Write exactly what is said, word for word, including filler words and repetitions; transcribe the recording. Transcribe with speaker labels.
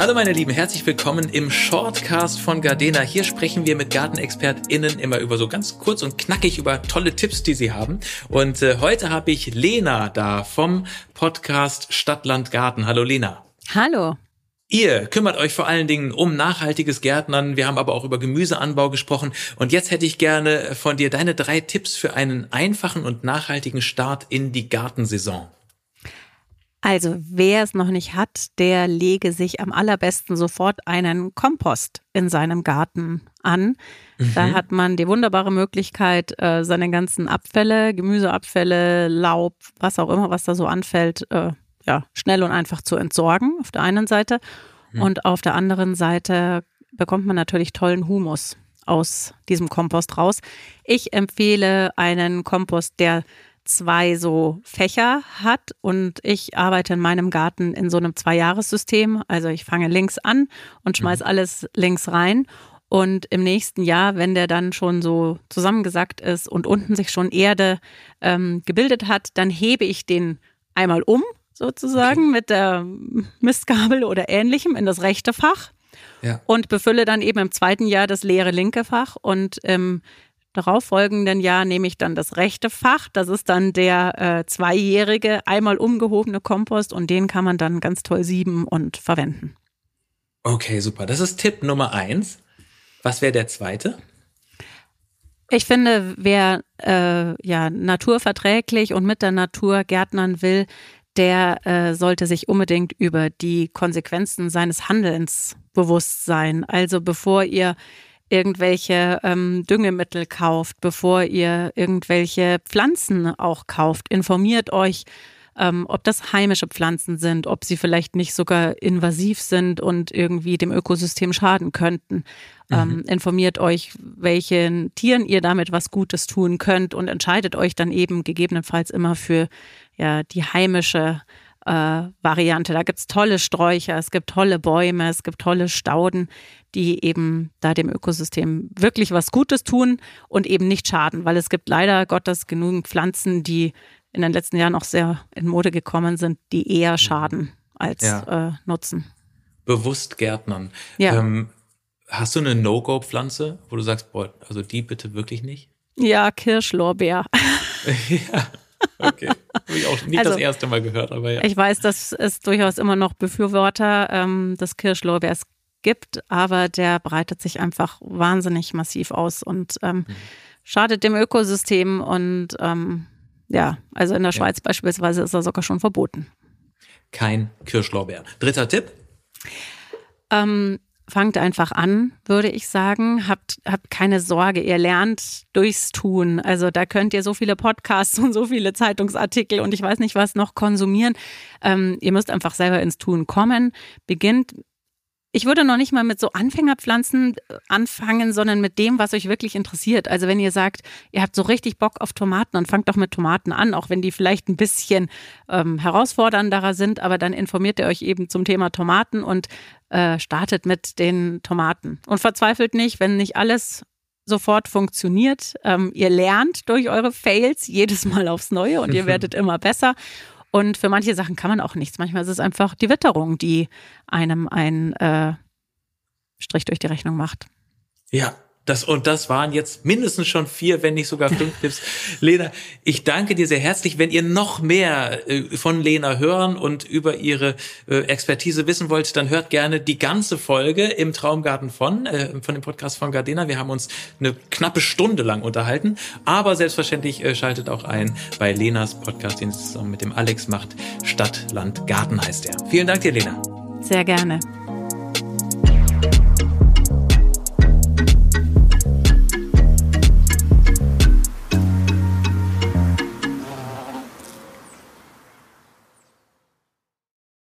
Speaker 1: Hallo meine Lieben, herzlich willkommen im Shortcast von Gardena. Hier sprechen wir mit GartenexpertInnen immer über so ganz kurz und knackig über tolle Tipps, die sie haben. Und äh, heute habe ich Lena da vom Podcast Stadt, Land, Garten. Hallo Lena.
Speaker 2: Hallo.
Speaker 1: Ihr kümmert euch vor allen Dingen um nachhaltiges Gärtnern. Wir haben aber auch über Gemüseanbau gesprochen. Und jetzt hätte ich gerne von dir deine drei Tipps für einen einfachen und nachhaltigen Start in die Gartensaison.
Speaker 2: Also wer es noch nicht hat, der lege sich am allerbesten sofort einen Kompost in seinem Garten an. Mhm. Da hat man die wunderbare Möglichkeit, seine ganzen Abfälle, Gemüseabfälle, Laub, was auch immer, was da so anfällt, ja, schnell und einfach zu entsorgen auf der einen Seite. Mhm. Und auf der anderen Seite bekommt man natürlich tollen Humus aus diesem Kompost raus. Ich empfehle einen Kompost, der zwei so Fächer hat und ich arbeite in meinem Garten in so einem Zwei-Jahres-System. Also ich fange links an und schmeiß mhm. alles links rein und im nächsten Jahr, wenn der dann schon so zusammengesackt ist und unten sich schon Erde ähm, gebildet hat, dann hebe ich den einmal um sozusagen okay. mit der Mistgabel oder ähnlichem in das rechte Fach ja. und befülle dann eben im zweiten Jahr das leere linke Fach und im darauffolgenden Jahr nehme ich dann das rechte Fach. Das ist dann der äh, zweijährige, einmal umgehobene Kompost und den kann man dann ganz toll sieben und verwenden.
Speaker 1: Okay, super. Das ist Tipp Nummer eins. Was wäre der zweite?
Speaker 2: Ich finde, wer äh, ja naturverträglich und mit der Natur gärtnern will, der äh, sollte sich unbedingt über die Konsequenzen seines Handelns bewusst sein. Also bevor ihr irgendwelche ähm, Düngemittel kauft, bevor ihr irgendwelche Pflanzen auch kauft. Informiert euch, ähm, ob das heimische Pflanzen sind, ob sie vielleicht nicht sogar invasiv sind und irgendwie dem Ökosystem schaden könnten. Mhm. Ähm, informiert euch, welchen Tieren ihr damit was Gutes tun könnt und entscheidet euch dann eben gegebenenfalls immer für ja die heimische Äh, Variante. Da gibt's tolle Sträucher, es gibt tolle Bäume, es gibt tolle Stauden, die eben da dem Ökosystem wirklich was Gutes tun und eben nicht schaden, weil es gibt leider Gottes genügend Pflanzen, die in den letzten Jahren auch sehr in Mode gekommen sind, die eher schaden als ja. äh, nutzen.
Speaker 1: Bewusst gärtnern.
Speaker 2: Ja.
Speaker 1: Ähm, hast du eine No-Go-Pflanze, wo du sagst, boah, also die bitte wirklich nicht?
Speaker 2: Ja, Kirschlorbeer.
Speaker 1: ja. Okay, habe ich auch nicht also, das erste Mal gehört, aber ja.
Speaker 2: Ich weiß, dass es durchaus immer noch Befürworter ähm, des Kirschlorbeers gibt, aber der breitet sich einfach wahnsinnig massiv aus und ähm, mhm. schadet dem Ökosystem und ähm, ja, also in der Schweiz ja. beispielsweise ist er sogar schon verboten.
Speaker 1: Kein Kirschlorbeer. Dritter Tipp?
Speaker 2: Ähm, Fangt einfach an, würde ich sagen. Habt, habt keine Sorge, ihr lernt durchs Tun. Also da könnt ihr so viele Podcasts und so viele Zeitungsartikel und ich weiß nicht was noch konsumieren. Ähm, ihr müsst einfach selber ins Tun kommen. Beginnt, ich würde noch nicht mal mit so Anfängerpflanzen anfangen, sondern mit dem, was euch wirklich interessiert. Also wenn ihr sagt, ihr habt so richtig Bock auf Tomaten, dann fangt doch mit Tomaten an, auch wenn die vielleicht ein bisschen ähm, herausfordernder sind, aber dann informiert ihr euch eben zum Thema Tomaten und äh, startet mit den Tomaten. Und verzweifelt nicht, wenn nicht alles sofort funktioniert. Ähm, ihr lernt durch eure Fails jedes Mal aufs Neue und ihr werdet immer besser. Und für manche Sachen kann man auch nichts. Manchmal ist es einfach die Witterung, die einem einen äh, Strich durch die Rechnung macht.
Speaker 1: Ja, das und das waren jetzt mindestens schon vier, wenn nicht sogar fünf Tipps. Lena, ich danke dir sehr herzlich. Wenn ihr noch mehr äh, von Lena hören und über ihre äh, Expertise wissen wollt, dann hört gerne die ganze Folge im Traumgarten von, äh, von dem Podcast von Gardena. Wir haben uns eine knappe Stunde lang unterhalten, aber selbstverständlich äh, schaltet auch ein bei Lenas Podcast, den sie zusammen mit dem Alex macht. Stadt, Land, Garten heißt er. Vielen Dank dir, Lena.
Speaker 2: Sehr gerne.